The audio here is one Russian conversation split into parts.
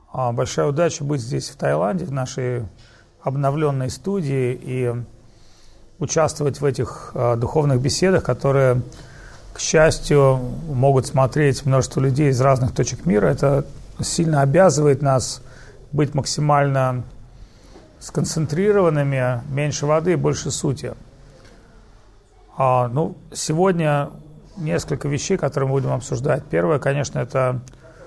большая удача быть здесь, в Таиланде, в нашей обновленной студии и участвовать в этих духовных беседах, которые, к счастью, могут смотреть множество людей из разных точек мира. Это сильно обязывает нас быть максимально сконцентрированными, меньше воды, больше сути. Сегодня несколько вещей, которые мы будем обсуждать. Первое, конечно, это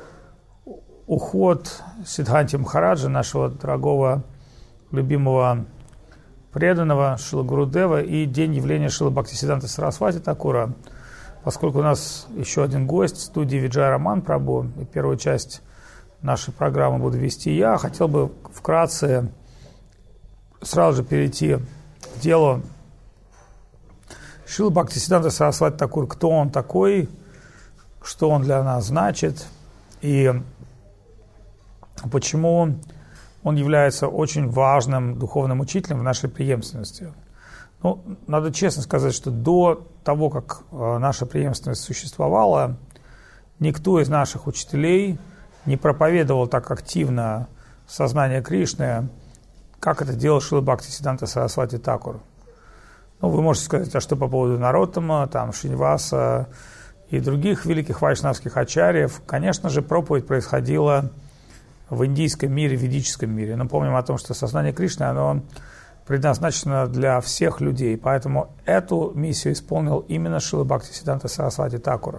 уход Сиддханти Махараджа, нашего дорогого, любимого, преданного Шрила Гурудева, и день явления Шрилы Бхактисиддханты Сарасвати Такура. Поскольку у нас еще один гость в студии Виджай Раман Прабху, и первую часть нашей программы буду вести я, хотел бы вкратце сразу же перейти к делу Шрила Бхактисиддханты Сарасвати Такур. Кто он такой, что он для нас значит, и почему он является очень важным духовным учителем в нашей преемственности. Надо честно сказать, что до того, как наша преемственность существовала, никто из наших учителей не проповедовал так активно сознание Кришны, как это делал Шрила Бхактисиддханта Сарасвати Такур. Вы можете сказать, а что по поводу Нароттама, Шриниваса и других великих вайшнавских ачарьев? Конечно же, проповедь происходила в индийском мире, в ведическом мире. Но помним о том, что сознание Кришны, оно предназначено для всех людей. Поэтому эту миссию исполнил именно Шрила Бхактисиддханта Сарасвати Такур.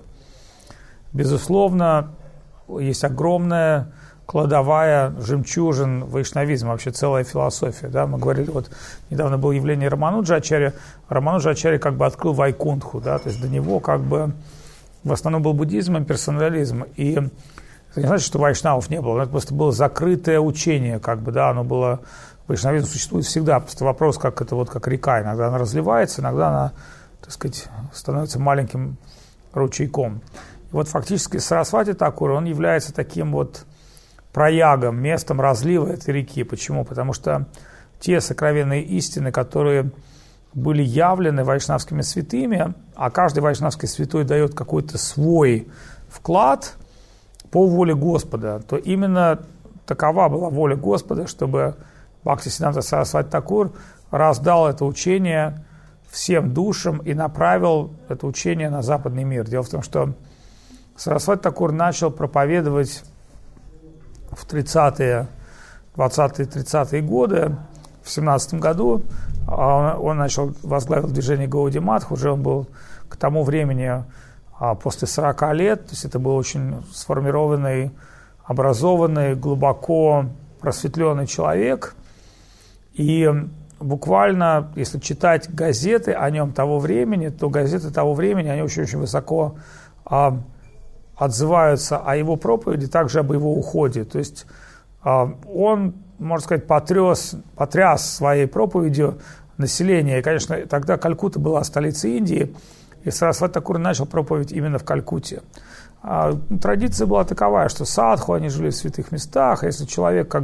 Безусловно, есть огромная кладовая жемчужин вайшнавизма, вообще целая философия. Да? Мы говорили, недавно было явление Рамануджа Ачарья. Рамануджа Ачарья открыл Вайкунтху, да? То есть до него в основном был буддизм и персонализм. И это не значит, что вайшнавов не было, это просто было закрытое учение, оно было. Вайшнавизм существует всегда, просто вопрос, как река, иногда она разливается, иногда она, становится маленьким ручейком. И фактически Сарасвати Такур, он является таким проягом, местом разлива этой реки. Почему? Потому что те сокровенные истины, которые были явлены вайшнавскими святыми, а каждый вайшнавский святой дает какой-то свой вклад по воле Господа, то именно такова была воля Господа, чтобы Бхактисиддханта Сарасвати Такур раздал это учение всем душам и направил это учение на западный мир. Дело в том, что Сарасвати Такур начал проповедовать в 20-е, 30-е годы, в 17 году. Он возглавил движение Гауди Матх, уже он был к тому времени после 40 лет, то есть это был очень сформированный, образованный, глубоко просветленный человек. И буквально, если читать газеты о нем того времени, то газеты того времени, они очень-очень высоко отзываются о его проповеди, также об его уходе. То есть он, можно сказать, потряс своей проповедью население. И, конечно, тогда Калькутта была столицей Индии, и Сарасвати Такур начал проповедь именно в Калькутте. Традиция была таковая, что садху, они жили в святых местах, а если человек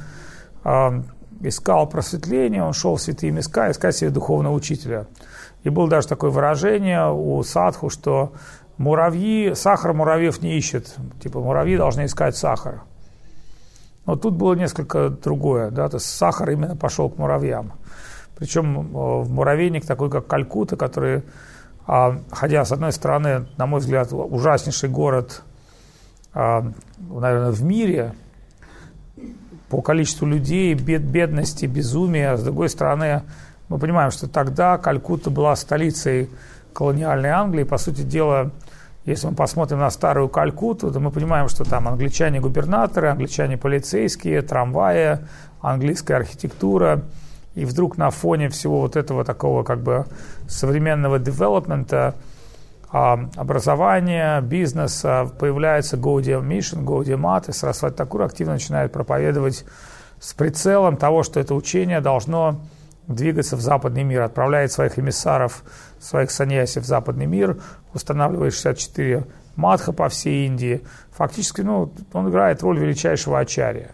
искал просветление, он шел в святые места искать себе духовного учителя. И было даже такое выражение у садху, что сахар муравьев не ищет, муравьи должны искать сахар. Но тут было несколько другое, то есть сахар именно пошел к муравьям. Причем в муравейник такой, как Калькутта, который, ходя с одной стороны, на мой взгляд, ужаснейший город, наверное, в мире, по количеству людей, бедности, безумия. С другой стороны, мы понимаем, что тогда Калькутта была столицей колониальной Англии. По сути дела, если мы посмотрим на старую Калькутту, то мы понимаем, что там англичане-губернаторы, англичане-полицейские, трамваи, английская архитектура. И вдруг на фоне всего этого такого современного девелопмента, образования, бизнеса появляется Гаудия Мишн, Гаудия Мат, и Сарасвати Такур активно начинает проповедовать с прицелом того, что это учение должно двигаться в западный мир, отправляет своих эмиссаров, своих саньяси в западный мир, устанавливает 64 матха по всей Индии. Фактически, он играет роль величайшего ачарья.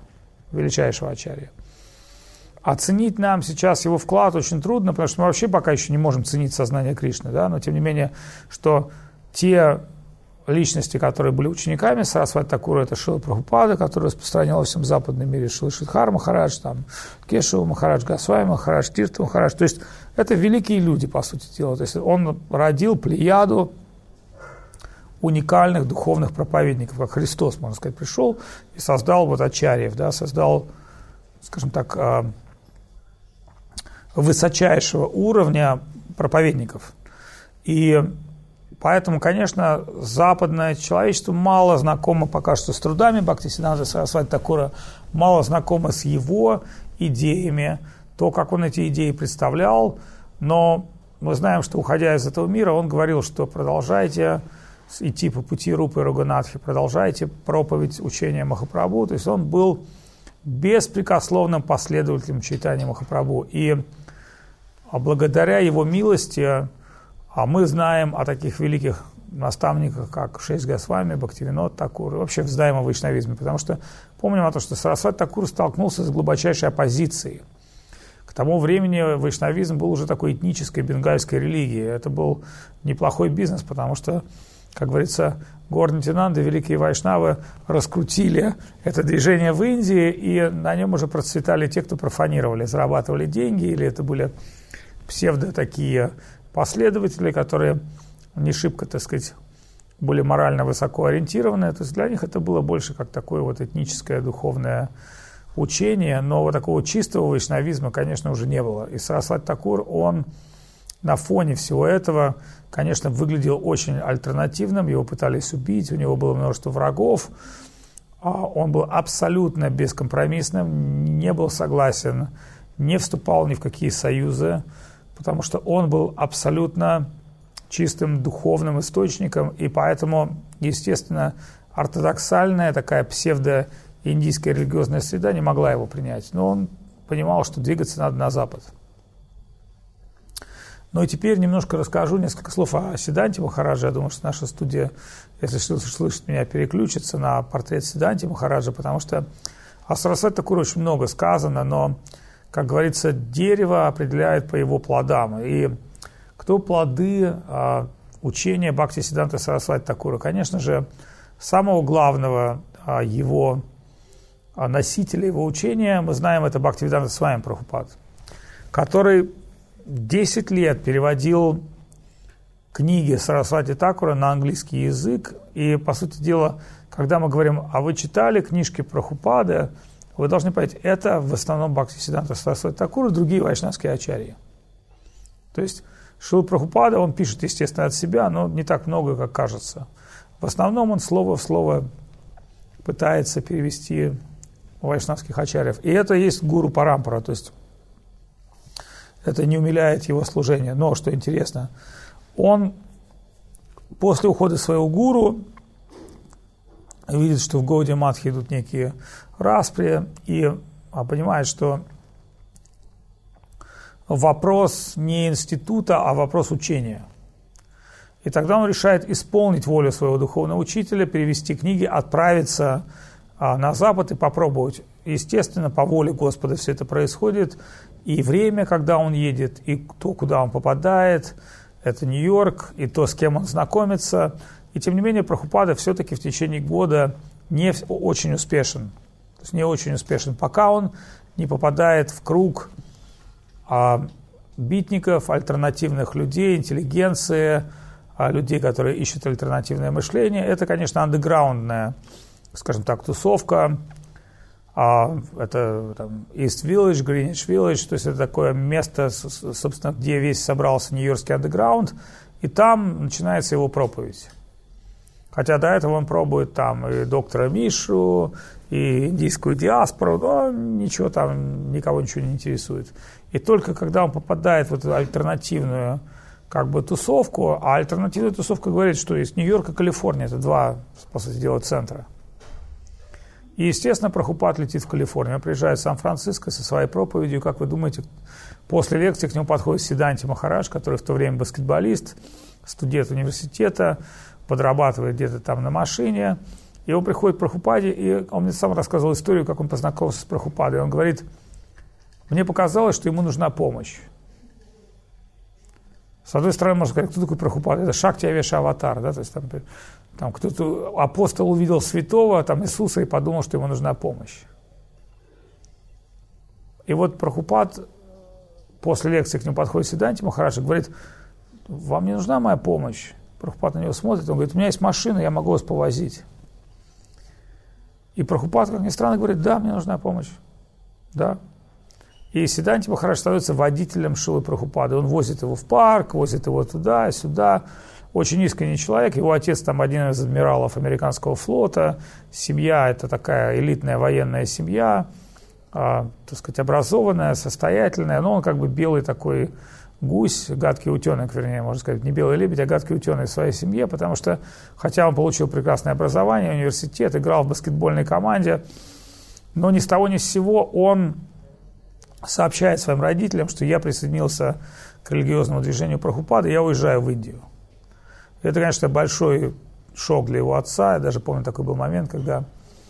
Оценить нам сейчас его вклад очень трудно, потому что мы вообще пока еще не можем ценить сознание Кришны, но тем не менее, что те личности, которые были учениками Сарасвати Такура, это Шрила Прабхупада, который распространял во всем западном мире, Шрила Шридхар Махарадж, там, Кешава Махарадж, Госвами Махарадж, Тирта Махарадж. То есть это великие люди, по сути дела. То есть он родил плеяду уникальных духовных проповедников, как Христос, можно сказать, пришел и создал вот ачарьев, да, создал, скажем так, высочайшего уровня проповедников. И поэтому, конечно, западное человечество мало знакомо пока что с трудами Бхактисиддханты Сарасвати Такура, мало знакомо с его идеями, то, как он эти идеи представлял, но мы знаем, что, уходя из этого мира, он говорил, что продолжайте идти по пути Рупы и Рагунатхи, продолжайте проповедь учения Махапрабху. То есть он был беспрекословным последователем Чайтаньи Махапрабху. И благодаря его милости мы знаем о таких великих наставниках, как Шейс Госвами, Бхактивинод Такур, и вообще знаем о вайшнавизме, потому что помним о том, что Сарасвати Такур столкнулся с глубочайшей оппозицией. К тому времени вайшнавизм был уже такой этнической бенгальской религией. Это был неплохой бизнес, потому что, как говорится, Гаур-Нитянанда, великие вайшнавы раскрутили это движение в Индии, и на нем уже процветали те, кто профанировали, зарабатывали деньги, или это были псевдо такие последователи, которые не шибко, так сказать, были морально высоко ориентированы. То есть для них это было больше как такое вот этническое духовное учение, но вот такого чистого вайшнавизма, конечно, уже не было. И Сарасвати Такур, он на фоне всего этого, конечно, выглядел очень альтернативным, его пытались убить, у него было множество врагов, он был абсолютно бескомпромиссным, не был согласен, не вступал ни в какие союзы, потому что он был абсолютно чистым духовным источником, и поэтому, естественно, ортодоксальная такая псевдоиндийская религиозная среда не могла его принять. Но он понимал, что двигаться надо на запад. Ну и теперь немножко расскажу несколько слов о Сиддханте Махараджа. Я думаю, что наша студия, если слышит меня, переключится на портрет Сиддханты Махараджа, потому что о Сарасвати Такуре очень много сказано, но, как говорится, дерево определяет по его плодам. И кто плоды учения Бхактисиддханты Сарасвати Такура? Конечно же, самого главного его носителя его учения, мы знаем, это Бхактивиданта Свами Прабхупад, который 10 лет переводил книги Сарасвати Такура на английский язык. И, по сути дела, когда мы говорим, а вы читали книжки Прабхупады, вы должны понять, это в основном Бхактисиддханта Сарасвати Такура и другие вайшнавские ачарьи. То есть Шрила Прабхупада, он пишет, естественно, от себя, но не так много, как кажется. В основном он слово в слово пытается перевести вайшнавских ачарьев. И это есть гуру парампара, то есть это не умиляет его служение. Но, что интересно, он после ухода своего гуру видит, что в Гауди Матхе идут некие распри, и понимает, что вопрос не института, а вопрос учения. И тогда он решает исполнить волю своего духовного учителя, перевести книги, отправиться на Запад и попробовать. Естественно, по воле Господа все это происходит. И время, когда он едет, и то, куда он попадает, это Нью-Йорк, и то, с кем он знакомится. И тем не менее, Прабхупада все-таки в течение года не очень успешен. То есть не очень успешен, пока он не попадает в круг битников, альтернативных людей, интеллигенции, людей, которые ищут альтернативное мышление. Это, конечно, андеграундная, скажем так, тусовка. Это там, East Village, Greenwich Village, то есть это такое место, собственно, где весь собрался нью-йоркский андеграунд, и там начинается его проповедь. Хотя до этого он пробует там и доктора Мишу, и индийскую диаспору, но ничего там, никого ничего не интересует. И только когда он попадает в эту альтернативную как бы тусовку, а альтернативная тусовка говорит, что есть Нью-Йорк и Калифорния, это два, по сути дела, центра. И, естественно, Прабхупад летит в Калифорнию. Он приезжает в Сан-Франциско со своей проповедью. Как вы думаете, после лекции к нему подходит Сиддханта Махарадж, который в то время баскетболист, студент университета, подрабатывает где-то там на машине. И он приходит к Прабхупаде, и он мне сам рассказывал историю, как он познакомился с Прабхупадой. Он говорит, мне показалось, что ему нужна помощь. С одной стороны, можно сказать, кто такой Прабхупада? Это Шакти Авеша Аватар, да, то есть там кто-то, апостол увидел святого, там Иисуса, и подумал, что ему нужна помощь. И вот Прабхупад после лекции к нему подходит Сиддханта Махарадж и говорит: вам не нужна моя помощь? Прабхупад на него смотрит, он говорит: у меня есть машина, я могу вас повозить. И Прабхупад, как ни странно, говорит: да, мне нужна помощь. Да. И Сиддханта Махарадж становится водителем Шрилы Прабхупады. Он возит его в парк, возит его туда, сюда. Очень искренний человек. Его отец там один из адмиралов американского флота. Семья – это такая элитная военная семья, так сказать, образованная, состоятельная. Но он как бы белый такой гусь, гадкий утенок, вернее, можно сказать, не белый лебедь, а гадкий утенок в своей семье, потому что, хотя он получил прекрасное образование, университет, играл в баскетбольной команде, но ни с того ни с сего он сообщает своим родителям, что я присоединился к религиозному движению Прабхупады, я уезжаю в Индию. Это, конечно, большой шок для его отца. Я даже помню, такой был момент, когда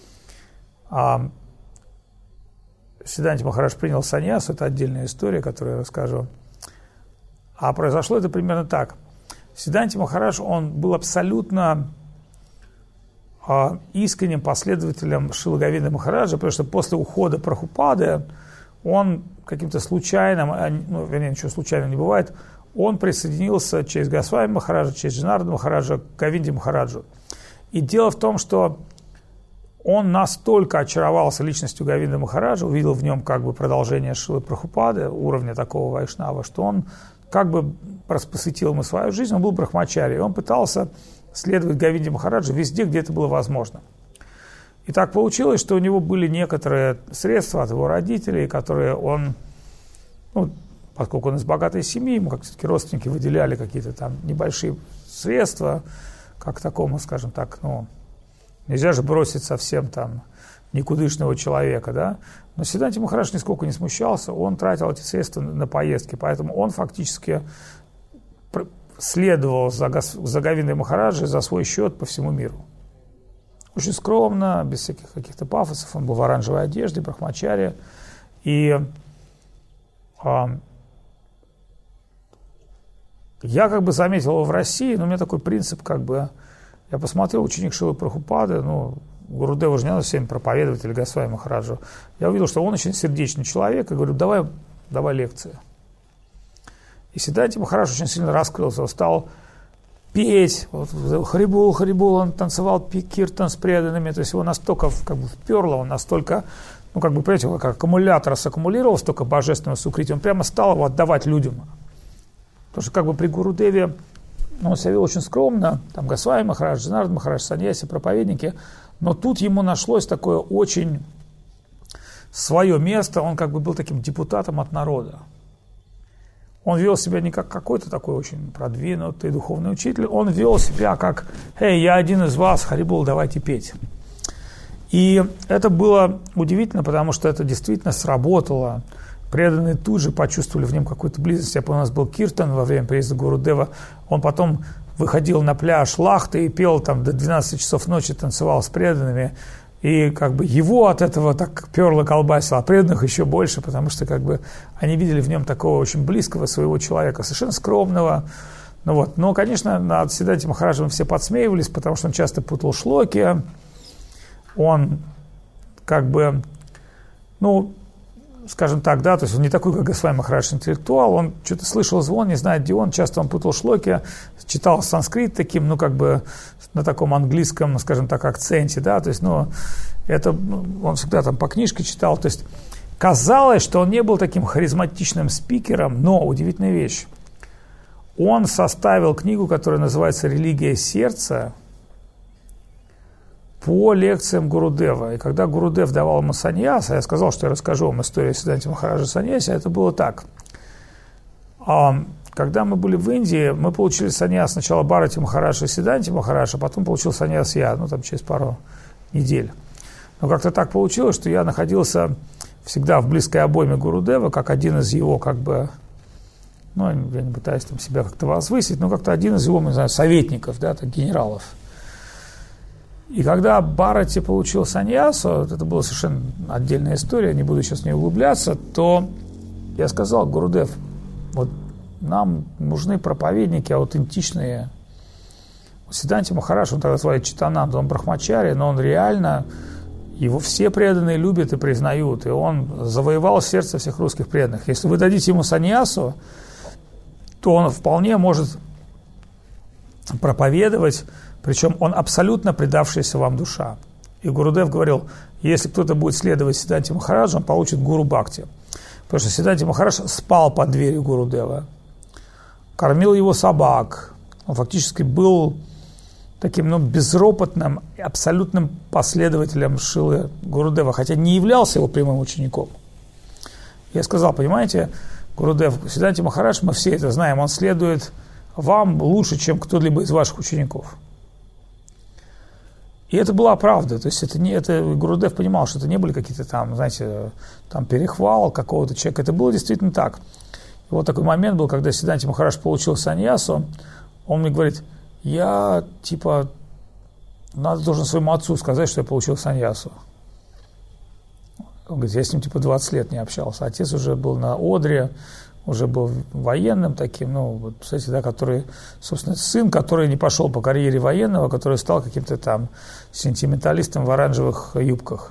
Сиддханта Махарадж принял саньясу, это отдельная история, которую я расскажу. А произошло это примерно так. Сиддханта Махарадж, он был абсолютно искренним последователем Шрилы Говинды Махараджа, потому что после ухода Прабхупады он каким-то случайным, ну, вернее, ничего случайного не бывает, он присоединился через Госвами Махараджа, через Джанардану Махараджа к Говинде Махараджу. И дело в том, что он настолько очаровался личностью Говинды Махараджа, увидел в нем как бы продолжение Шрилы Прабхупады, уровня такого вайшнава, что он как бы посвятил ему свою жизнь, он был брахмачари, и он пытался следовать Говинде Махараджу везде, где это было возможно. И так получилось, что у него были некоторые средства от его родителей, которые он, ну, поскольку он из богатой семьи, ему как все-таки родственники выделяли какие-то там небольшие средства, как такому, скажем так, ну, нельзя же бросить совсем там никудышного человека, да. Но Сиддханта Махарадж нисколько не смущался, он тратил эти средства на поездки, поэтому он фактически следовал за Говиндой Махараджей за свой счет по всему миру. Очень скромно, без всяких каких-то пафосов, он был в оранжевой одежде, брахмачари, и я как бы заметил его в России, но у меня такой принцип, как бы, я посмотрел, ученик Шрилы Прабхупады, ну, Гурудева же не надо всем проповедовать или Госвами Махараджу. Я увидел, что он очень сердечный человек, и говорю: давай лекции. И Сиддханта Махарадж очень сильно раскрылся, он стал петь, вот, Харибул, он танцевал киртан с преданными, то есть его настолько как бы вперло, он настолько, ну, как бы, понимаете, как аккумулятор саккумулировал столько божественного сукрити, он прямо стал его отдавать людям. Потому что как бы при Гурудеве он себя вел очень скромно, там Госвами Махарадж, Джанардан Махарадж, саньяси, проповедники, но тут ему нашлось такое очень свое место, он как бы был таким депутатом от народа. Он вел себя не как какой-то такой очень продвинутый духовный учитель, он вел себя как: «Эй, я один из вас, Харибул, давайте петь». И это было удивительно, потому что это действительно сработало. Преданные тут же почувствовали в нем какую-то близость. Я помню, у нас был киртан во время приезда Гурудева, он потом выходил на пляж Лахты и пел там до 12 часов ночи, танцевал с преданными. И как бы его от этого так перло, колбасило, а преданных еще больше, потому что как бы они видели в нем такого очень близкого своего человека, совершенно скромного. Ну вот. Но, конечно, над Сиддхантой Махараджем все подсмеивались, потому что он часто путал шлоки. Он как бы, ну, скажем так, да, то есть он не такой, как Госвами Махарадж, интеллектуал, он что-то слышал звон, не знает, где он, часто он путал шлоки, читал санскрит таким, ну, как бы на таком английском, скажем так, акценте, да, то есть, ну, это, он всегда там по книжке читал, то есть казалось, что он не был таким харизматичным спикером, но удивительная вещь, он составил книгу, которая называется «Религия сердца», по лекциям Гурудева. И когда Гурудев давал ему саньяса, я сказал, что я расскажу вам историю Сиддханты Махараджа саньяси, это было так. Когда мы были в Индии, мы получили саньяс сначала Бхарати Махарадж и Сиддханти Махарадж, а потом получил саньяс я, ну там через пару недель. Но как-то так получилось, что я находился всегда в близкой обойме Гурудева, как один из его, как бы, ну, я не пытаюсь там себя как-то возвысить, но как-то один из его, не знаю, советников, да, так, генералов. И когда Бхарати получил саньясу, это была совершенно отдельная история, не буду сейчас в нее углубляться, то я сказал: Гурудев, вот нам нужны проповедники аутентичные. Сиддханти Махарадж, он тогда звали Читананда, он брахмачари, но он реально, его все преданные любят и признают, и он завоевал сердце всех русских преданных. Если вы дадите ему саньясу, то он вполне может проповедовать, причем он абсолютно предавшаяся вам душа. И Гурудев говорил, если кто-то будет следовать Сиддханти Махараджу, он получит гуру бхакти. Потому что Сиддханти Махарадж спал под дверью Гурудева, кормил его собак, он фактически был таким безропотным, абсолютным последователем Шрилы Гурудева, хотя не являлся его прямым учеником. Я сказал, понимаете, Гурудев, Сиддханти Махарадж, мы все это знаем, он следует вам лучше, чем кто-либо из ваших учеников. И это была правда, то есть Гурудев понимал, что это не были какие-то там, знаете, там перехвал какого-то человека, это было действительно так. И вот такой момент был, когда Сиддханти Махарадж получил саньясу, он мне говорит, я, должен своему отцу сказать, что я получил саньясу. Он говорит, я с ним, 20 лет не общался. Отец уже был на одре, уже был военным таким, кстати, да, который, собственно, сын, который не пошел по карьере военного, который стал каким-то там сентименталистом в оранжевых юбках.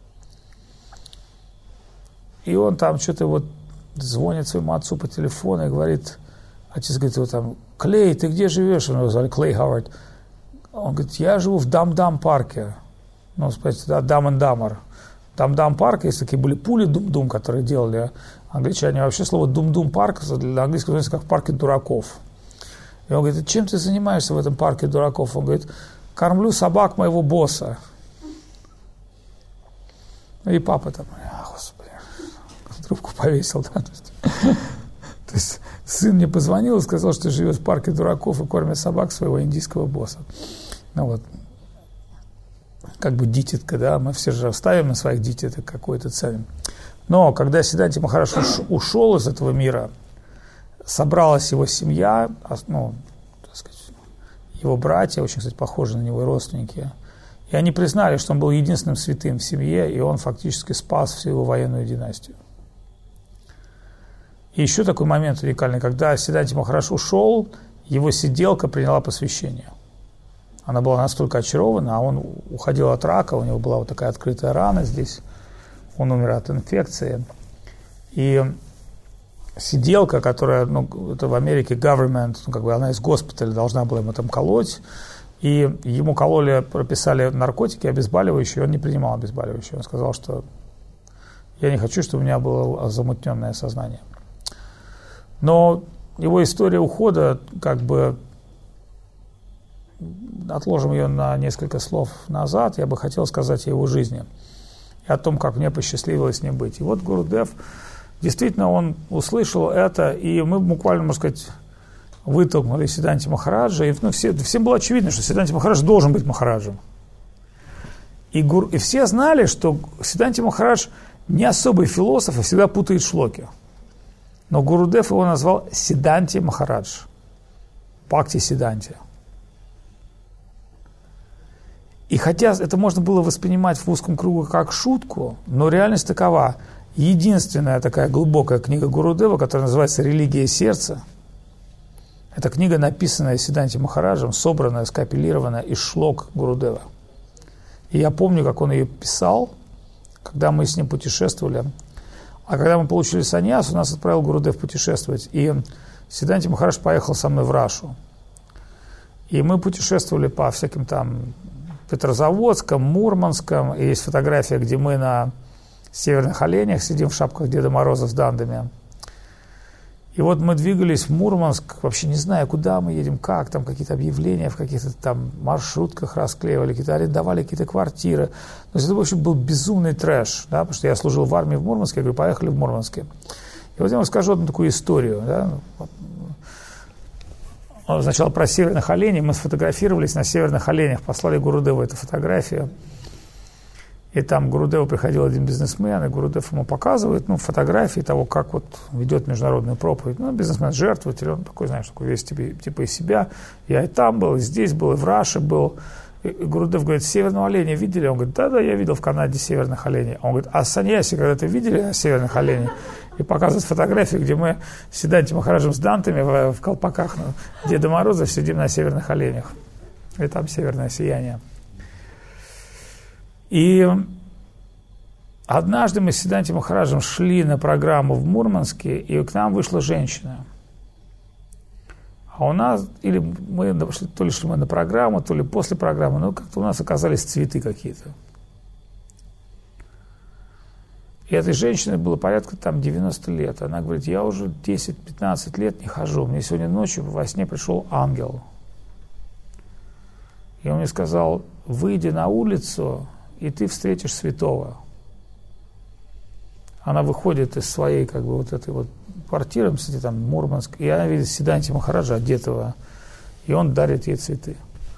И он там что-то звонит своему отцу по телефону и говорит, отец говорит, Клей, ты где живешь? Его звали Клей Ховард. Он говорит, я живу в Дам-Дам парке. Дам энд Дамар. Дам-Дам парк, есть такие были пули Дум-Дум, которые делали англичане. Вообще слово Дум-Дум парк для английского называется как в парке дураков. И он говорит, чем ты занимаешься в этом парке дураков? Он говорит, кормлю собак моего босса. И папа там, господи, трубку повесил. Да? То есть сын мне позвонил и сказал, что живет в парке дураков и кормит собак своего индийского босса. Как бы дитятка, да, мы все же ставим на своих дитяток какой-то ценим. Но когда Сиддханти Махарадж ушел из этого мира, собралась его семья, его братья, очень, кстати, похожи на него, родственники, и они признали, что он был единственным святым в семье, и он фактически спас всю его военную династию. И еще такой момент уникальный, когда Сиддханти Махарадж ушел, его сиделка приняла посвящение. Она была настолько очарована, а он уходил от рака, у него была такая открытая рана здесь, он умер от инфекции. И сиделка, которая, это в Америке government, она из госпиталя должна была ему там колоть, и ему прописали наркотики, обезболивающие, он не принимал обезболивающие. Он сказал, что я не хочу, чтобы у меня было замутненное сознание. Но его история ухода, отложим ее на несколько слов назад, я бы хотел сказать о его жизни и о том, как мне посчастливилось с ним быть. И вот Гурудев, действительно, он услышал это, и мы буквально, можно сказать, вытолкнули Сиддханти Махараджа, и всем было очевидно, что Сиддханти Махарадж должен быть Махараджем. И все знали, что Сиддханти Махарадж не особый философ и всегда путает шлоки. Но Гурудев его назвал Сиддханти Махарадж, Бхакти Сиддханти. И хотя это можно было воспринимать в узком кругу как шутку, но реальность такова. Единственная такая глубокая книга Гурудева, которая называется «Религия сердца», это книга, написанная Сиддханти Махараджем, собранная, скомпилированная из шлок Гурудева. И я помню, как он ее писал, когда мы с ним путешествовали. А когда мы получили саньясу, нас отправил Гурудев путешествовать. И Сиддханти Махарадж поехал со мной в Рашу. И мы путешествовали по всяким там Петрозаводском, Мурманском. И есть фотография, где мы на северных оленях сидим в шапках Деда Мороза с дандами. И вот мы двигались в Мурманск, вообще не зная, куда мы едем, как, там какие-то объявления в каких-то там маршрутках расклеивали, какие-то арендовали какие-то квартиры. То есть это, в общем, был безумный трэш, да, потому что я служил в армии в Мурманске, я говорю, поехали в Мурманске. И вот я вам расскажу одну такую историю, да. Сначала про северных оленей, мы сфотографировались на северных оленях, послали Гурудеву эту фотографию. И там к Гурудеву приходил один бизнесмен, и Гурудев ему показывает фотографии того, как вот ведет международную проповедь. Бизнесмен жертвователь, он такой, знаешь, такой весь типа из себя. Я и там был, и здесь был, и в Раше был. И Гурудев говорит, северного оленя видели? Он говорит, да, я видел в Канаде северных оленей. Он говорит, а саньяси когда-то видели северных оленей? И показывает фотографии, где мы с Сиданти Махараджем с дантами в колпаках Деда Мороза сидим на северных оленях. И там северное сияние. И однажды мы с Сиданти Махараджем шли на программу в Мурманске, и к нам вышла женщина. А у нас, или мы то ли шли мы на программу, то ли после программы, но как-то у нас оказались цветы какие-то. И этой женщине было порядка там 90 лет. Она говорит, я уже 10-15 лет не хожу. Мне сегодня ночью во сне пришел ангел. И он мне сказал, выйди на улицу, и ты встретишь святого. Она выходит из своей, как бы, вот этой вот квартиры, кстати, там, Мурманск, и она видит Сиданти Махараджа одетого, и он дарит ей цветы.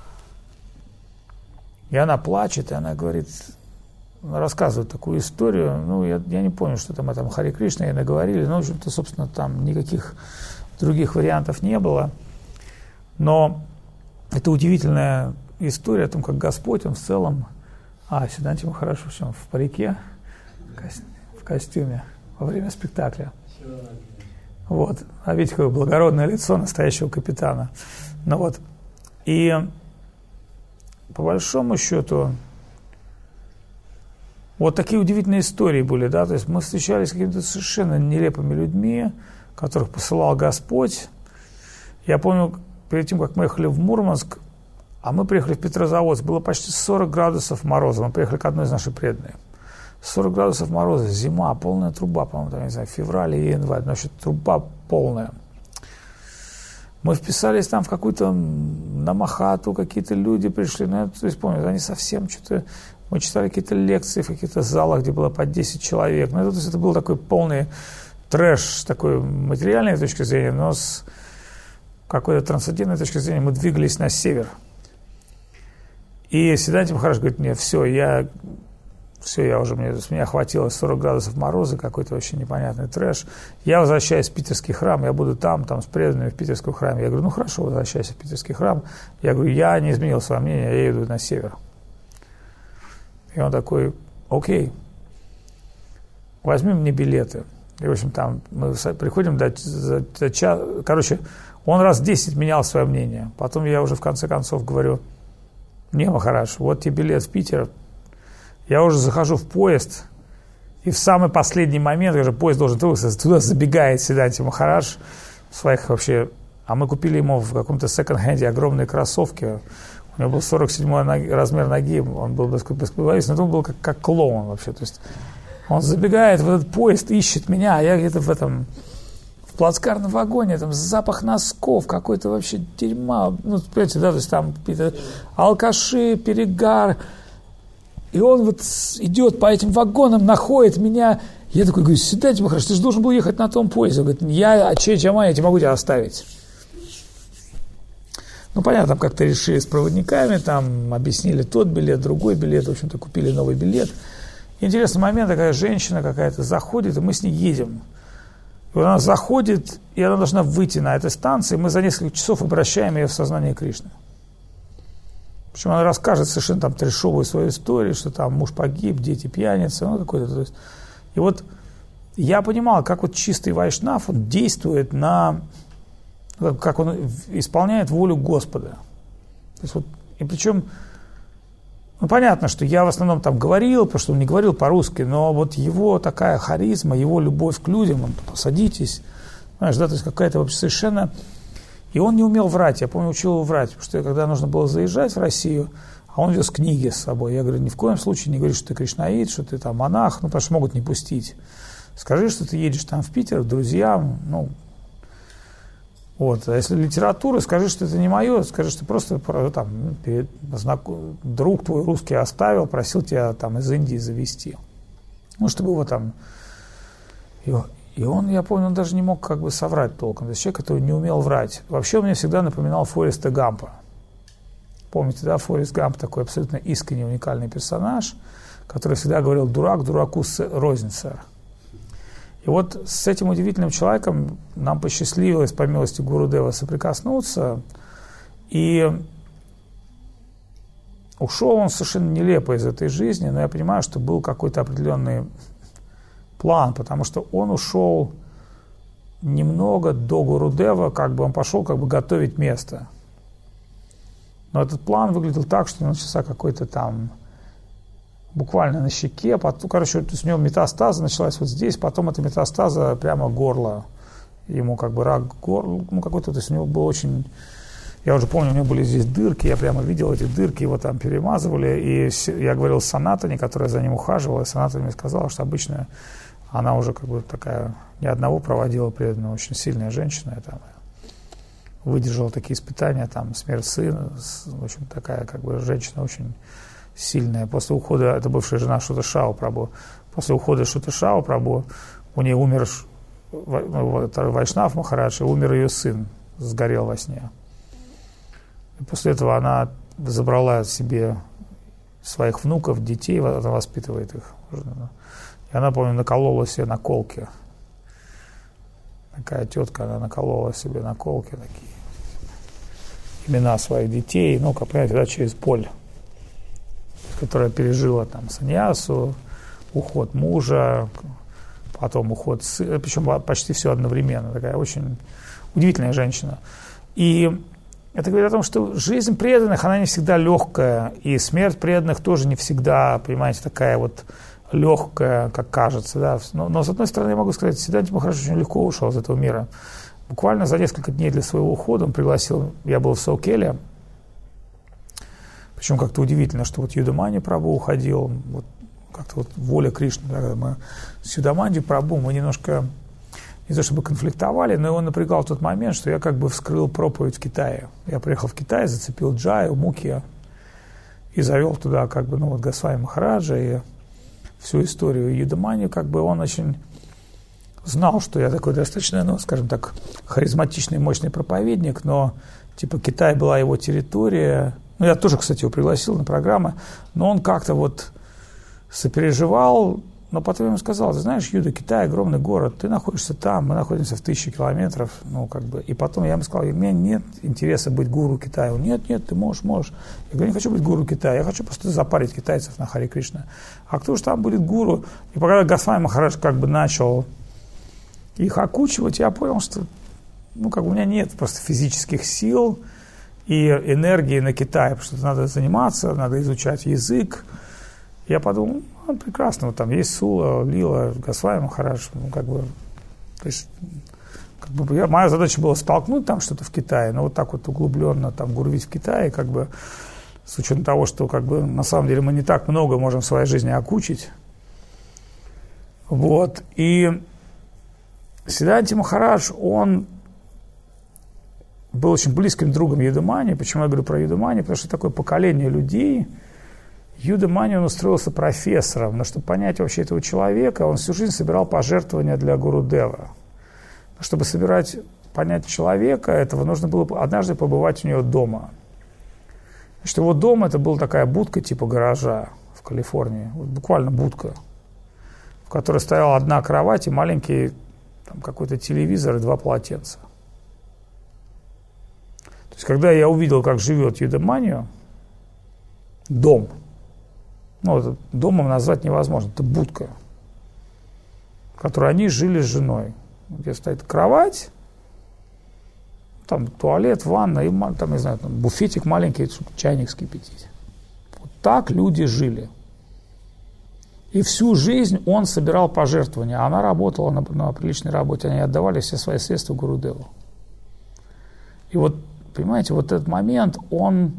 И она плачет, и она говорит, рассказывает такую историю, ну, я не помню, что там это Харе Кришна, ей наговорили, но, в общем-то, собственно, там никаких других вариантов не было. Но это удивительная история о том, как Господь, Он в целом, Сиданти Махарадж в парике, в костюме, во время спектакля. Вот. А видите, какое благородное лицо настоящего капитана. Ну вот. И по большому счету вот такие удивительные истории были, да, то есть мы встречались с какими-то совершенно нелепыми людьми, которых посылал Господь. Я помню, перед тем, как мы ехали в Мурманск, а мы приехали в Петрозаводск, было почти 40 градусов мороза, мы приехали к одной из наших преданных. 40 градусов мороза, зима, полная труба, по-моему, там, не знаю, февраль и январь, значит, труба полная. Мы вписались там в какую-то на Махату, какие-то люди пришли, ну, я, то есть, помню, они совсем что-то, мы читали какие-то лекции в каких-то залах, где было по 10 человек, ну, то есть это был такой полный трэш с такой материальной точки зрения, но с какой-то трансцендентной точки зрения мы двигались на север. И Сиданти Махарадж говорит мне, меня хватило 40 градусов мороза, какой-то вообще непонятный трэш. Я возвращаюсь в питерский храм, я буду там с преданными в питерском храме. Я говорю, ну хорошо, возвращайся в питерский храм. Я говорю, я не изменил свое мнение, я еду на север. И он такой, окей, возьми мне билеты. И, в общем, там мы приходим до час. Короче, он раз 10 менял свое мнение. Потом я уже в конце концов говорю, не, Махарадж, вот тебе билет в Питер. Я уже захожу в поезд, и в самый последний момент, когда поезд должен трогаться, туда забегает Сиданти Махарадж в своих вообще... А мы купили ему в каком-то секонд-хенде огромные кроссовки. У него был 47-й размер ноги, он был бесполезный, но он был как клоун вообще. То есть он забегает в этот поезд, ищет меня, а я где-то в плацкарном вагоне, там запах носков, какой-то вообще дерьма. Ну, понимаете, да, то есть там какие-то алкаши, перегар... И он вот идет по этим вагонам, находит меня. Я такой говорю, Сиданти Махарадж, ты же должен был ехать на том поезде. Он говорит, я тебе могу тебя оставить. Ну, понятно, там как-то решили с проводниками, там объяснили тот билет, другой билет, в общем-то, купили новый билет. Интересный момент, такая женщина какая-то заходит, и мы с ней едем. И вот она заходит, и она должна выйти на этой станции, и мы за несколько часов обращаем ее в сознание Кришны. Причем она расскажет совершенно там трешовую свою историю, что там муж погиб, дети пьяницы, ну какой-то. То есть. И вот я понимал, как вот чистый вайшнав, он действует как он исполняет волю Господа. То есть вот, и причем, ну понятно, что я в основном там говорил, потому что он не говорил по-русски, но вот его такая харизма, его любовь к людям, он, садитесь, знаешь, да, то есть какая-то вообще совершенно... И он не умел врать, я помню, учил его врать, потому что когда нужно было заезжать в Россию, а он вез книги с собой, я говорю, ни в коем случае не говори, что ты кришнаит, что ты там монах, ну, потому что могут не пустить. Скажи, что ты едешь там в Питер к друзьям, ну, вот, а если литература, скажи, что это не мое, скажи, что просто там, друг твой русский оставил, просил тебя там из Индии завезти, ну, чтобы его там... И он, я помню, он даже не мог как бы соврать толком. То есть человек, который не умел врать. Вообще он мне всегда напоминал Фореста Гампа. Помните, да, Форест Гамп такой абсолютно искренний, уникальный персонаж, который всегда говорил, дурак дураку рознь, сэр. И вот с этим удивительным человеком нам посчастливилось, по милости Гурудева, соприкоснуться. И ушел он совершенно нелепо из этой жизни, но я понимаю, что был какой-то определенный план, потому что он ушел немного до Гурудева, как бы он пошел как бы готовить место. Но этот план выглядел так, что начался какой-то там буквально на щеке, потом, короче, то есть у него метастаза началась вот здесь, потом эта метастаза прямо горло, ему как бы рак горла, ну какой-то, то есть у него был очень, я уже помню, у него были здесь дырки, я прямо видел эти дырки, его там перемазывали, и я говорил с Санатани, которая за ним ухаживала, и Санатани мне сказала, что обычно она уже как бы такая, ни одного проводила преданно, очень сильная женщина, и, там, выдержала такие испытания, там, смерть сына, в общем, такая как бы женщина очень сильная. После ухода, это бывшая жена Шута Шау Прабху, после ухода Шута Шау Прабху у нее умер Вайшнав Махарадж, и умер ее сын, сгорел во сне. И после этого она забрала себе своих внуков, детей, она воспитывает их. И она, помню, наколола себе наколки. Такая тетка, она наколола себе наколки, такие имена своих детей, ну, как понимаете, да, через боль, которая пережила там саньясу, уход мужа, потом уход сына, причем почти все одновременно, такая очень удивительная женщина. И это говорит о том, что жизнь преданных, она не всегда легкая, и смерть преданных тоже не всегда, понимаете, такая вот легкая, как кажется, да. Но с одной стороны, я могу сказать, Сиддханта Махарадж очень легко ушел из этого мира. Буквально за несколько дней для своего ухода он пригласил, я был в Саукеле, причем как-то удивительно, что вот Юдамани Прабху уходил, вот как-то вот воля Кришны, да, мы с Юдамани Прабху, мы немножко, не то чтобы конфликтовали, но его напрягал тот момент, что я как бы вскрыл проповедь в Китае. Я приехал в Китай, зацепил Джаю, Мукия и завел туда как бы, ну вот Госвами Махараджа и всю историю. Юдамани как бы он очень знал, что я такой достаточно, ну, скажем так, харизматичный, мощный проповедник, но типа Китай была его территория. Ну, я тоже, кстати, его пригласил на программы, но он как-то вот сопереживал, но потом ему сказал, ты знаешь, Юда, Китай огромный город, ты находишься там, мы находимся в 1000 километров, ну, как бы, и потом я ему сказал, у меня нет интереса быть гуру Китая. Он, нет, ты можешь. Я говорю, не хочу быть гуру Китая, я хочу просто запарить китайцев на Харе Кришна. А кто же там будет гуру? И когда Госвами Махарадж как бы начал их окучивать, я понял, что, ну, как бы у меня нет просто физических сил и энергии на Китай, потому что надо заниматься, надо изучать язык. Я подумал, ну, прекрасно, вот там есть Сула, Лила, Госвами Махарадж, ну, как бы, то есть, как бы моя задача была столкнуть там что-то в Китае, но вот так вот углубленно там гурвить в Китае, как бы, с учетом того, что, как бы, на самом деле мы не так много можем в своей жизни окучить. Вот, и Сиддханта Махарадж, он был очень близким другом Юдамани. Почему я говорю про Юдамани? Потому что такое поколение людей. Юдамани, он устроился профессором, но чтобы понять вообще этого человека, он всю жизнь собирал пожертвования для Гурудева. Чтобы понять человека, этого нужно было однажды побывать у него дома. Значит, его дом, это была такая будка типа гаража в Калифорнии, вот буквально будка, в которой стояла одна кровать и маленький там какой-то телевизор и 2 полотенца. То есть, когда я увидел, как живет Юдамани, дом, ну, это домом назвать невозможно, это будка, в которой они жили с женой, где стоит кровать, там туалет, ванна, и там, не знаю, там буфетик маленький, чтобы чайник вскипятить. Вот так люди жили. И всю жизнь он собирал пожертвования. Она работала на приличной работе, они отдавали все свои средства Гурудеву. И вот, понимаете, вот этот момент, он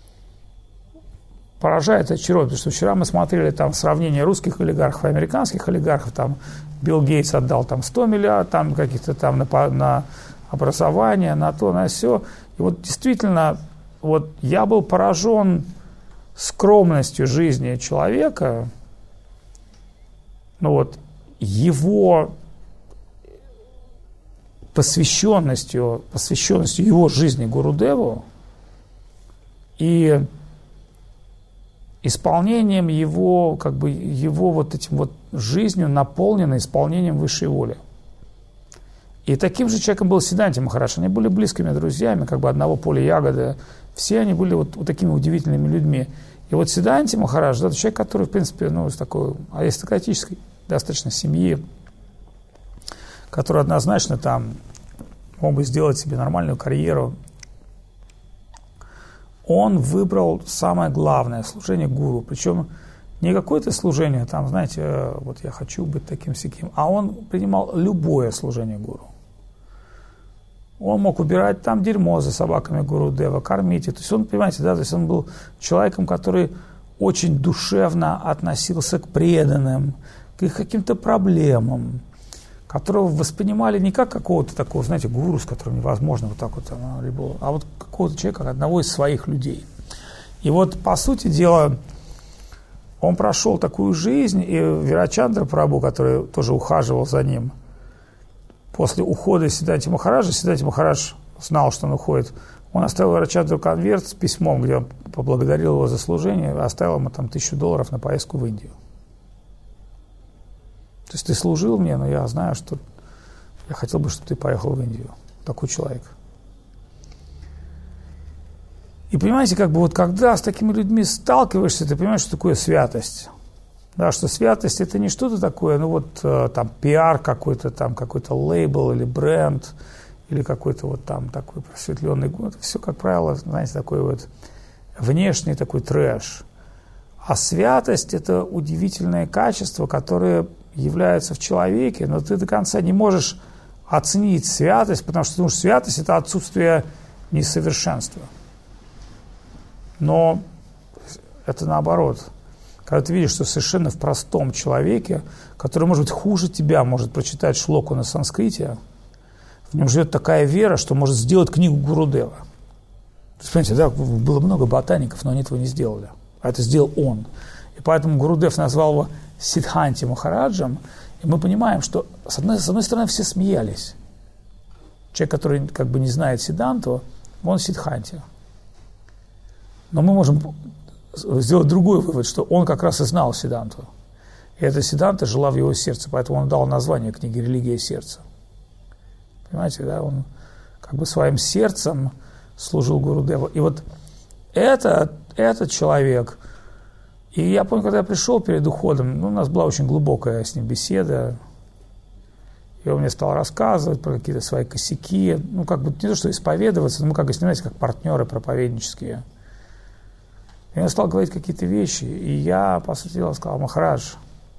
поражает, очаровывает, потому что вчера мы смотрели там сравнение русских олигархов и американских олигархов, там Билл Гейтс отдал там 100 миллиардов, там каких-то там на образование, на то, на сё. И вот действительно, вот я был поражен скромностью жизни человека, ну вот его посвященностью его жизни Гурудеву и исполнением его, как бы, его вот этим вот жизнью, наполненной исполнением высшей воли. И таким же человеком был Сиддханта Махарадж. Они были близкими друзьями, как бы одного поля ягоды. Все они были вот такими удивительными людьми. И вот Сиддханти Махарадж, это человек, который, в принципе, из такой аристократической достаточно семьи, который однозначно там мог бы сделать себе нормальную карьеру. Он выбрал самое главное – служение гуру. Причем не какое-то служение, там, знаете, вот я хочу быть таким-сяким, а он принимал любое служение гуру. Он мог убирать там дерьмо за собаками Гурудева, кормить. То есть он, понимаете, да, то есть он был человеком, который очень душевно относился к преданным, к их каким-то проблемам, которого воспринимали не как какого-то такого, знаете, гуру, с которым невозможно вот так вот, а вот какого-то человека, как одного из своих людей. И вот, по сути дела, он прошел такую жизнь, и Вирачандра Прабху, который тоже ухаживал за ним, после ухода Сиддханти Махарадж знал, что он уходит, он оставил Вирачандру конверт с письмом, где он поблагодарил его за служение, оставил ему там $1000 на поездку в Индию. То есть ты служил мне, но я знаю, что я хотел бы, чтобы ты поехал в Индию. Такой человек. И понимаете, как бы вот когда с такими людьми сталкиваешься, ты понимаешь, что такое святость. Да, что святость – это не что-то такое, там пиар какой-то, там какой-то лейбл или бренд, или какой-то вот там такой просветленный год. Это все, как правило, знаете, такой вот внешний такой трэш. А святость – это удивительное качество, которое является в человеке, но ты до конца не можешь оценить святость, потому что думаешь, святость – это отсутствие несовершенства. Но это наоборот. Когда ты видишь, что совершенно в простом человеке, который, может быть, хуже тебя может прочитать шлоку на санскрите, в нем живет такая вера, что может сделать книгу Гурудева. То есть, понимаете, да, было много ботаников, но они этого не сделали. А это сделал он. И поэтому Гурудев назвал его Сиддханти Махараджем. И мы понимаем, что с одной стороны все смеялись. Человек, который как бы не знает Сиддханту, он Сиддханти. Но мы можем сделать другой вывод, что он как раз и знал Сиддханту. И эта Сиддханта жила в его сердце, поэтому он дал название книге «Религия сердца». Понимаете, да, он как бы своим сердцем служил Гурудеву. И вот этот человек, и я помню, когда я пришел перед уходом, у нас была очень глубокая с ним беседа, и он мне стал рассказывать про какие-то свои косяки, как бы не то, что исповедоваться, но мы как бы, знаете, как партнеры проповеднические. И он стал говорить какие-то вещи, и я, по сути дела, сказал: Махарадж,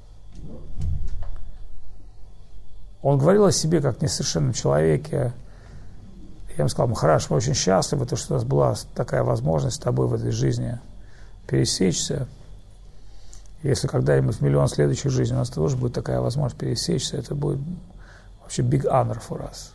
он говорил о себе как несовершенном человеке. Я ему сказал: Махарадж, мы очень счастливы, что у нас была такая возможность с тобой в этой жизни пересечься. Если когда-нибудь в миллион следующих жизней у нас тоже будет такая возможность пересечься, это будет вообще big honor for us.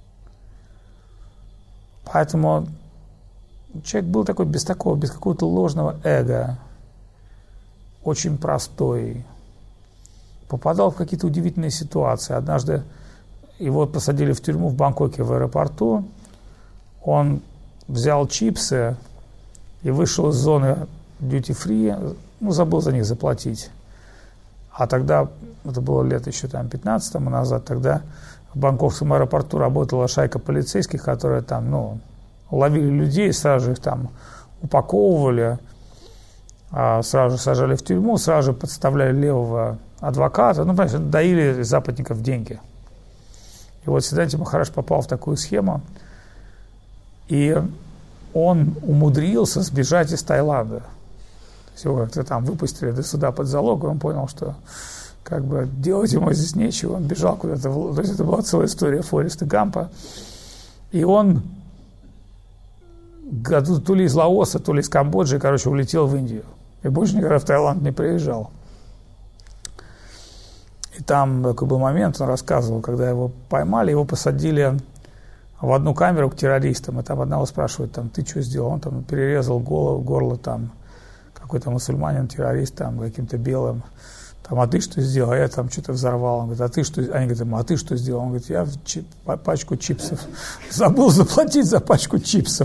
Поэтому человек был такой, без какого-то ложного эго, очень простой, попадал в какие-то удивительные ситуации. Однажды его посадили в тюрьму в Бангкоке в аэропорту, он взял чипсы и вышел из зоны duty-free, забыл за них заплатить. А тогда, это было лет еще 15 тому назад, тогда в бангкокском аэропорту работала шайка полицейских, которые там, ловили людей, сразу же их там упаковывали, сразу же сажали в тюрьму, сразу же подставляли левого адвоката, понимаете, доили западников деньги. И вот Сиддханти Махарадж попал в такую схему, и он умудрился сбежать из Таиланда. То есть его как-то там выпустили до суда под залог, и он понял, что как бы делать ему здесь нечего, он бежал куда-то, то есть это была целая история Фореста Гампа, и он то ли из Лаоса, то ли из Камбоджи, улетел в Индию. И больше никогда в Таиланд не приезжал. И там такой был момент, он рассказывал, когда его поймали, его посадили в одну камеру к террористам, и там одного спрашивают, ты что сделал? Он там перерезал горло там какой-то мусульманин-террорист там каким-то белым. А ты что сделал? А я там что-то взорвал. Он говорит, а ты что? Они говорят, а ты что сделал? Он говорит, я пачку чипсов. Забыл заплатить за пачку чипсов.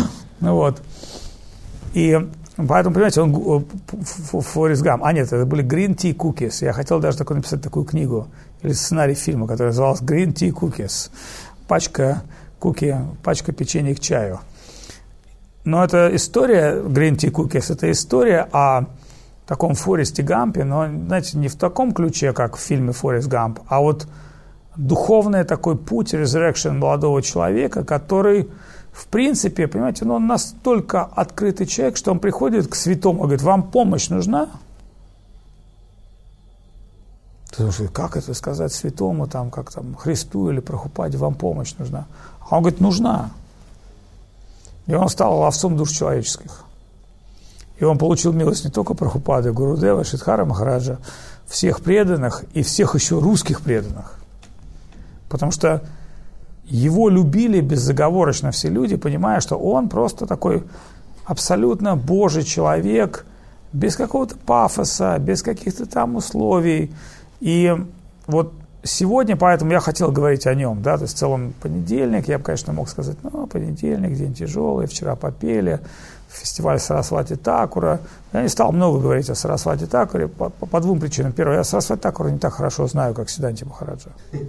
И поэтому, понимаете, он Форест Гамп. нет, это были Green Tea Cookies. Я хотел даже написать такую книгу или сценарий фильма, который назывался Green Tea Cookies. Пачка печенья к чаю. Но это история, Green Tea Cookies, это история о таком Форесте Гампе, но, знаете, не в таком ключе, как в фильме «Форест Гамп», а вот духовный такой путь, resurrection молодого человека, который, в принципе, понимаете, он настолько открытый человек, что он приходит к святому и говорит: вам помощь нужна? Ты думаешь, как это сказать святому, там, как там, Христу или Прабхупаде, вам помощь нужна? А он говорит: нужна. И он стал ловцом душ человеческих. И он получил милость не только Прабхупады, Гурудева, Шридхара Махараджа, всех преданных и всех еще русских преданных. Потому что его любили безоговорочно все люди, понимая, что он просто такой абсолютно Божий человек, без какого-то пафоса, без каких-то там условий. И вот сегодня, поэтому я хотел говорить о нем, да, то есть в целом понедельник, я бы, конечно, мог сказать, понедельник, день тяжелый, вчера попели, фестиваль Сарасвати Такура. Я не стал много говорить о Сарасвати Такуре по двум причинам. Первое, я Сарасвати Такура не так хорошо знаю, как Сиданти Махараджа.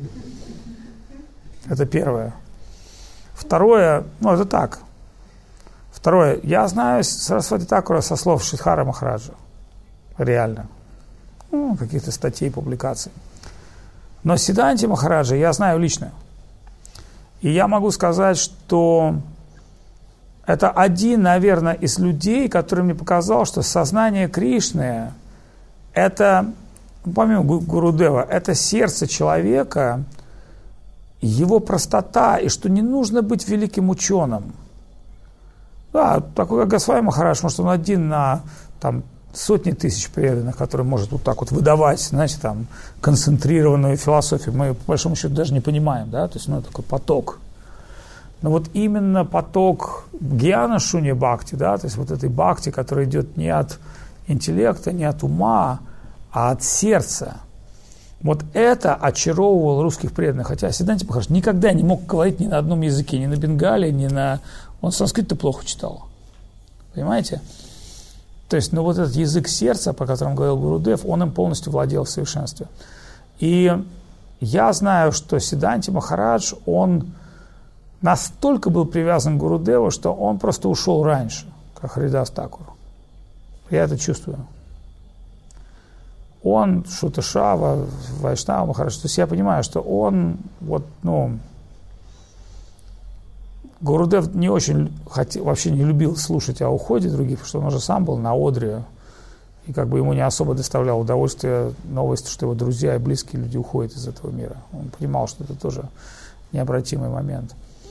Это первое. Второе, это так. Второе, я знаю Сарасвати Такура со слов Шридхара Махараджа. Реально. Каких-то статей, публикаций. Но Сиданти Махараджа я знаю лично. И я могу сказать, что это один, наверное, из людей, который мне показал, что сознание Кришны – это, помимо Гурудева, это сердце человека, его простота, и что не нужно быть великим ученым. Да, такой как Госвами Махарадж, может, он один на сотни тысяч преданных, который может вот так вот выдавать, знаете, там, концентрированную философию. Мы, по большому счету, даже не понимаем, да, то есть, такой поток. Но вот именно поток гьяна шунья бхакти, да, то есть вот этой бхакти, которая идет не от интеллекта, не от ума, а от сердца. Вот это очаровывало русских преданных. Хотя Сиданти Махарадж никогда не мог говорить ни на одном языке, ни на бенгале, ни на... Он санскрит-то плохо читал. Понимаете? То есть, вот этот язык сердца, по которому говорил Гурудев, он им полностью владел в совершенстве. И я знаю, что Сиданти Махарадж, он настолько был привязан к Гурудеву, что он просто ушел раньше, как Харидас Такур. Я это чувствую. Он, Шута Шава, Вайшнава Махарадж, то есть я понимаю, что он, Гурудев не очень вообще не любил слушать о уходе других, потому что он уже сам был на одре, и ему не особо доставлял удовольствие новость, что его друзья и близкие люди уходят из этого мира. Он понимал, что это тоже необратимый момент.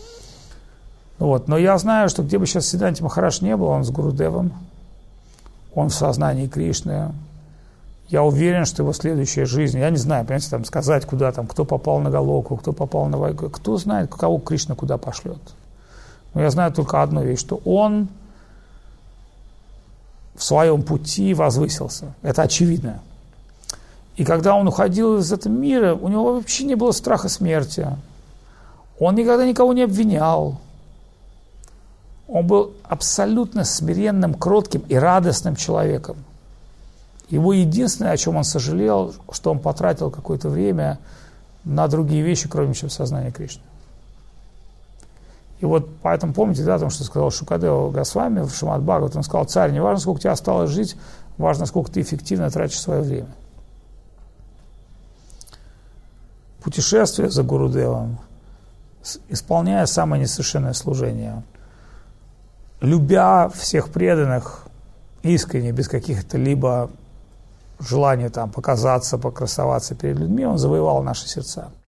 Но я знаю, что где бы сейчас Сиданти Махарадж не был, он с Гурудевом, он в сознании Кришны. Я уверен, что его следующая жизнь, я не знаю, понимаете, сказать, куда кто попал на Галоку, кто попал на Вайку, кто знает, кого Кришна куда пошлет. Но я знаю только одну вещь, что он в своем пути возвысился. Это очевидно. И когда он уходил из этого мира, у него вообще не было страха смерти. Он никогда никого не обвинял. Он был абсолютно смиренным, кротким и радостным человеком. Его единственное, о чем он сожалел, что он потратил какое-то время на другие вещи, кроме чем сознания Кришны. И поэтому помните, да, что сказал Шукадева Госвами в Шримад Бхагават, он сказал: царь, не важно, сколько тебе осталось жить, важно, сколько ты эффективно тратишь свое время. Путешествие за Гурудевом, исполняя самое несовершенное служение, любя всех преданных искренне, без каких-то либо желания показаться, покрасоваться перед людьми, он завоевал наши сердца.